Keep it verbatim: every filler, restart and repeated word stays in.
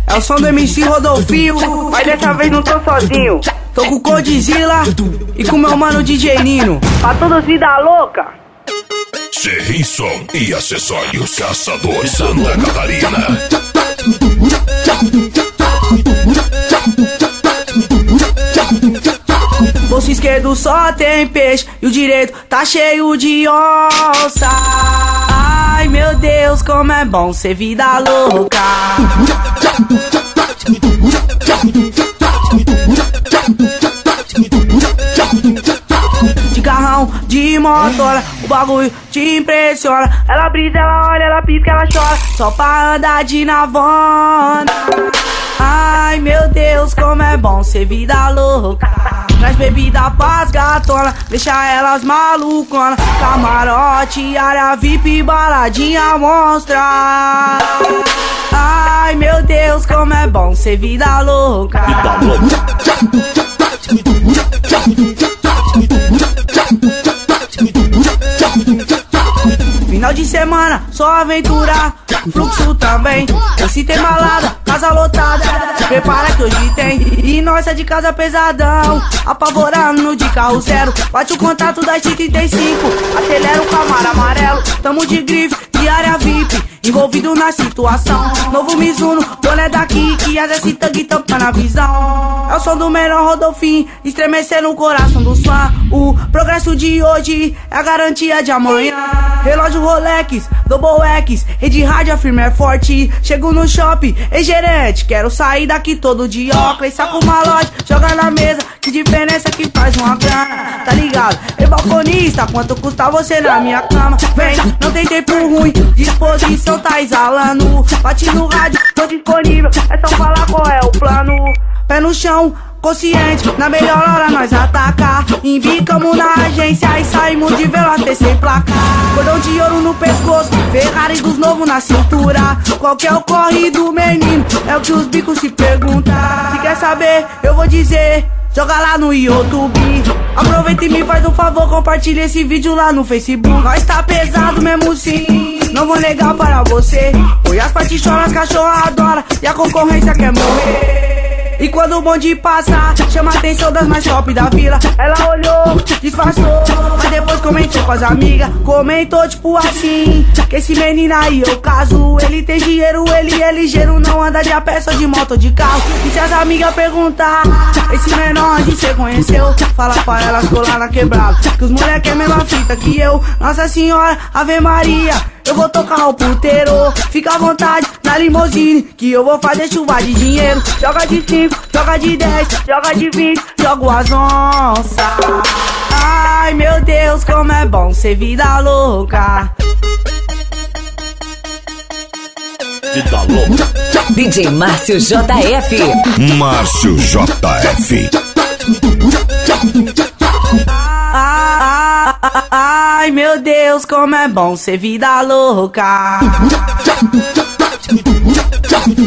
É o som do M C Rodolfinho, mas dessa vez não tô sozinho. Tô com o Godzilla e com meu mano D J Nino. Pra todos vida louca. Serrinson e acessórios Caçador Santa Catarina. Bolso esquerdo só tem peixe e o direito tá cheio de onça. Ai meu Deus, como é bom ser vida louca. De carrão, de motora, o bagulho te impressiona. Ela brisa, ela olha, ela pisca, ela chora, só pra andar de navona. Ai meu Deus, como é bom ser vida louca. Traz bebida pras gatona, deixa elas malucona. Camarote, área V I P, baladinha monstra. Ai meu Deus, como é bom ser vida louca. Vida louca. Final de semana, só aventura, fluxo também. Esse tem balada, casa lotada, prepara que hoje tem. E nós é de casa pesadão, apavorando de carro zero. Bate o contato das trinta e cinco, acelera o Camaro amarelo. Tamo de grife, de área V I P, envolvido na situação. Novo Mizuno, boné daqui, que as esse tanque tampa na visão. É o som do menor Rodolfinho, estremecendo o coração dos fãs. O progresso de hoje é a garantia de amanhã. Relógio Rolex, Double X, rede rádio, a firma é forte. Chego no shopping, ei gerente, quero sair daqui todo de óculos. Saco uma loja, joga na mesa, que diferença que faz uma grana, tá ligado? Ei balconista, quanto custa você na minha cama? Vem, não tem tempo ruim, disposição tá exalando. Bate no rádio, tô disponível, é só falar qual é o plano. Pé no chão, consciente, na melhor hora nós atacar. Embicamos na agência e saímos de velo até sem placa. Cordão de ouro no pescoço, Ferrari dos novos na cintura. Qual que é o corre do menino? É o que os bicos se perguntam. Se quer saber, eu vou dizer, joga lá no YouTube. Aproveita e me faz um favor, compartilha esse vídeo lá no Facebook. Nós tá pesado mesmo sim, não vou negar para você. Oi, as partes choram, as cachorras adoram e a concorrência quer morrer. E quando o bonde passa, chama a atenção das mais top da vila. Ela olhou, disfarçou, mas depois comentou com as amigas. Comentou tipo assim, que esse menino aí eu caso. Ele tem dinheiro, ele é ligeiro, não anda de a pé, só de moto ou de carro. E se as amigas perguntar, esse menor onde cê conheceu? Fala pra elas colar na quebrada, que os moleque é a mesma fita que eu. Nossa Senhora, Ave Maria, eu vou tocar o puteiro. Fica à vontade na limousine, que eu vou fazer chuva de dinheiro. Joga de cinco, joga de dez, joga de vinte, jogo as onças. Ai meu Deus, como é bom ser vida louca. Vida louca. D J Márcio J F. Márcio J F. Ai meu Deus, como é bom ser vida louca.